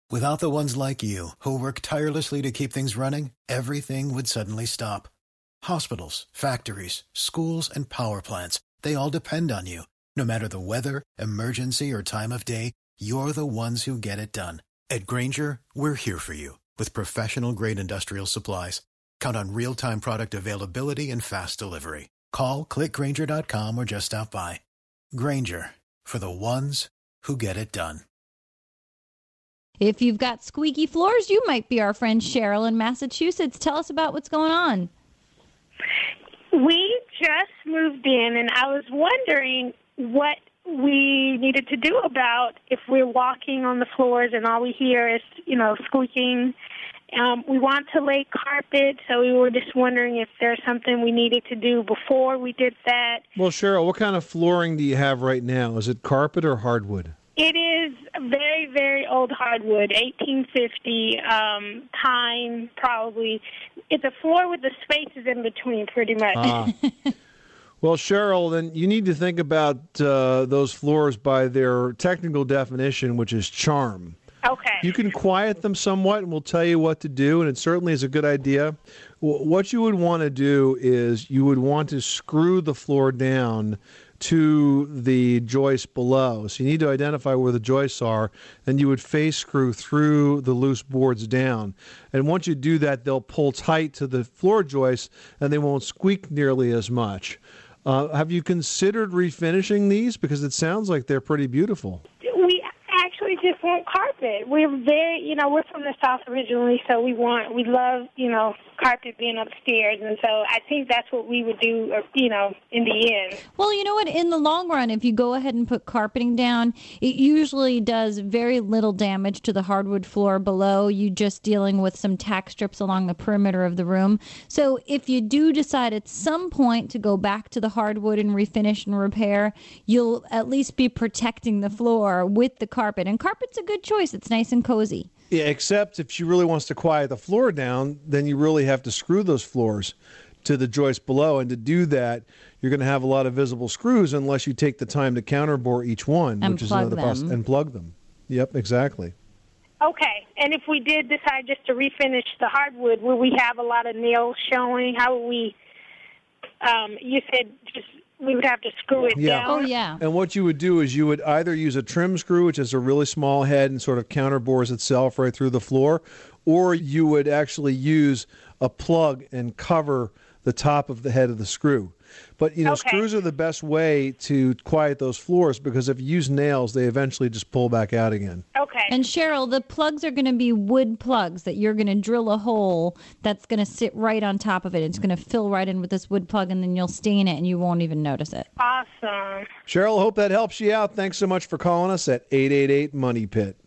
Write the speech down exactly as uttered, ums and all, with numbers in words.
Without the ones like you, who work tirelessly to keep things running, everything would suddenly stop. Hospitals, factories, schools, and power plants, they all depend on you. No matter the weather, emergency, or time of day, you're the ones who get it done. At Grainger, we're here for you with professional-grade industrial supplies. Count on real-time product availability and fast delivery. Call, click Grainger dot com, or just stop by. Grainger, for the ones who get it done. If you've got squeaky floors, you might be our friend Cheryl in Massachusetts. Tell us about what's going on. We just moved in, and I was wondering what we needed to do about if we're walking on the floors and all we hear is, you know, squeaking. Um, we want to lay carpet, so we were just wondering if there's something we needed to do before we did that. Well, Cheryl, what kind of flooring do you have right now? Is it carpet or hardwood? It is very, very old hardwood, eighteen fifty, um, pine, probably. It's a floor with the spaces in between, pretty much. Ah. Well, Cheryl, then you need to think about uh, those floors by their technical definition, which is charm. Okay. You can quiet them somewhat, and we'll tell you what to do, and it certainly is a good idea. W- what you would want to do is you would want to screw the floor down to the joist below. So you need to identify where the joists are, and you would face screw through the loose boards down. And once you do that, they'll pull tight to the floor joists, and they won't squeak nearly as much. Uh, have you considered refinishing these? Because it sounds like they're pretty beautiful. We actually just want carpet. We're very, you know, we're from the South originally, so we want, we love, you know, carpet being upstairs, and so I think that's what we would do, you know, in the end. Well, you know what? In the long run, if you go ahead and put carpeting down, it usually does very little damage to the hardwood floor below. You just dealing with some tack strips along the perimeter of the room. So if you do decide at some point to go back to the hardwood and refinish and repair, you'll at least be protecting the floor with the carpet. And carpet's a good choice. It's nice and cozy. Yeah, except if she really wants to quiet the floor down, then you really have to screw those floors to the joist below. And to do that, you're going to have a lot of visible screws unless you take the time to counterbore each one, and which is plug another process, and plug them. Yep, exactly. Okay, and if we did decide just to refinish the hardwood, will we have a lot of nails showing? How would we, um, you said just we would have to screw it Yeah. down? Oh, yeah. And what you would do is you would either use a trim screw, which is a really small head and sort of counterbores itself right through the floor, or you would actually use a plug and cover the top of the head of the screw. But, you know, Okay. screws are the best way to quiet those floors because if you use nails, they eventually just pull back out again. Okay. And Cheryl, the plugs are going to be wood plugs that you're going to drill a hole that's going to sit right on top of it. It's going to fill right in with this wood plug, and then you'll stain it, and you won't even notice it. Awesome. Cheryl, hope that helps you out. Thanks so much for calling us at eight eight eight, MONEY PIT.